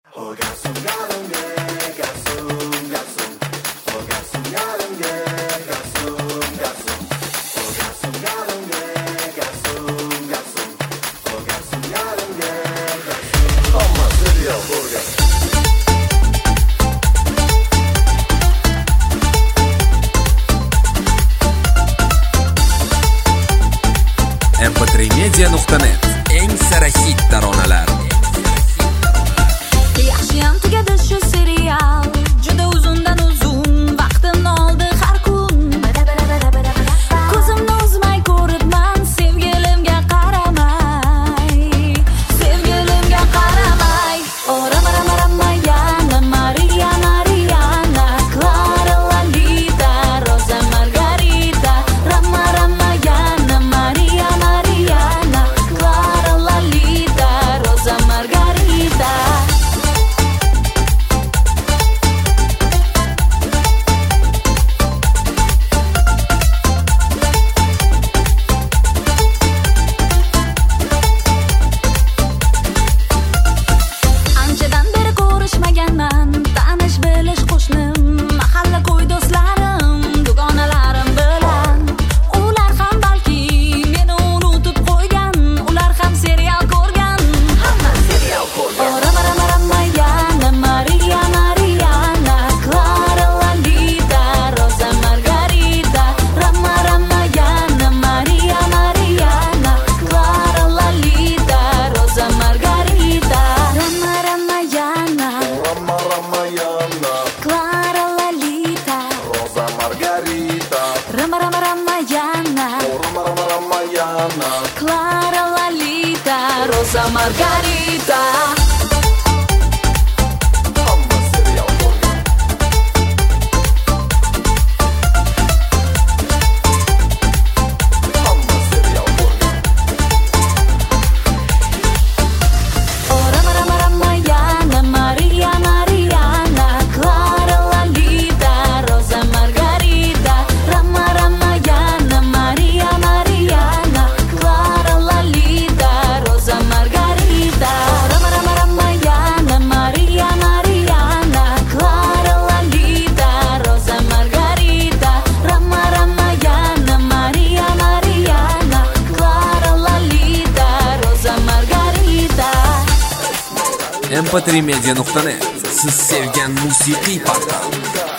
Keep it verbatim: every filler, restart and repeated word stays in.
em p tre media nuqta net eng sara hit taronalar. Yaxshiyam tugadi shu serial, juda uzundan uzun vaqtimni oldi har kun. Ko'zimni uzmay ko'ribman, sevgilimga qaramay, sevgilimga qaramay. Oh rama rama Ramayana, Maria Mariana, Clara Lalita, Rosa Margarita, Rama Ramayana, Maria Mariana, Clara Lalita, Rosa Margarita. Anchadan beri ko'rishmaganman, tanish bilish qo'shnim, mahalla ko'y do'stlarim, dugonalarim bilan. Ular ham balki meni unutib qo'ygan, ular ham serial ko'rgan, hamma serial ko'rgan. Oh rama rama Ramayana, Maria Mariana, Clara Lalita, Rosa Margarita, Rama Ramayana, Maria Mariana, Clara Lalita, Rosa Margarita. Rama Ramayana, Rama Ramayana, Clara Lalita, Rosa Margarita, Rama Rama Ramayana, Rama Rama Ramayana. Clara Lalita, Rosa Margarita. Hamma serial ko'rgan. Hamma serial ko'rgan. Oh Rama Rama Ramayana, Maria Mariana, Clara Lalita, Rosa Margarita, Rama Ramayana, Maria Mariana, Clara Lalita, Rosa Margarita. Rama Rama Ramayana, Maria Mariana, Clara Lalita, Rosa Margarita, Rama Ramayana, Maria Mariana, Clara Lalita, Rosa Margarita. em p tre media nuqta net siz sevgan musiqiy portal.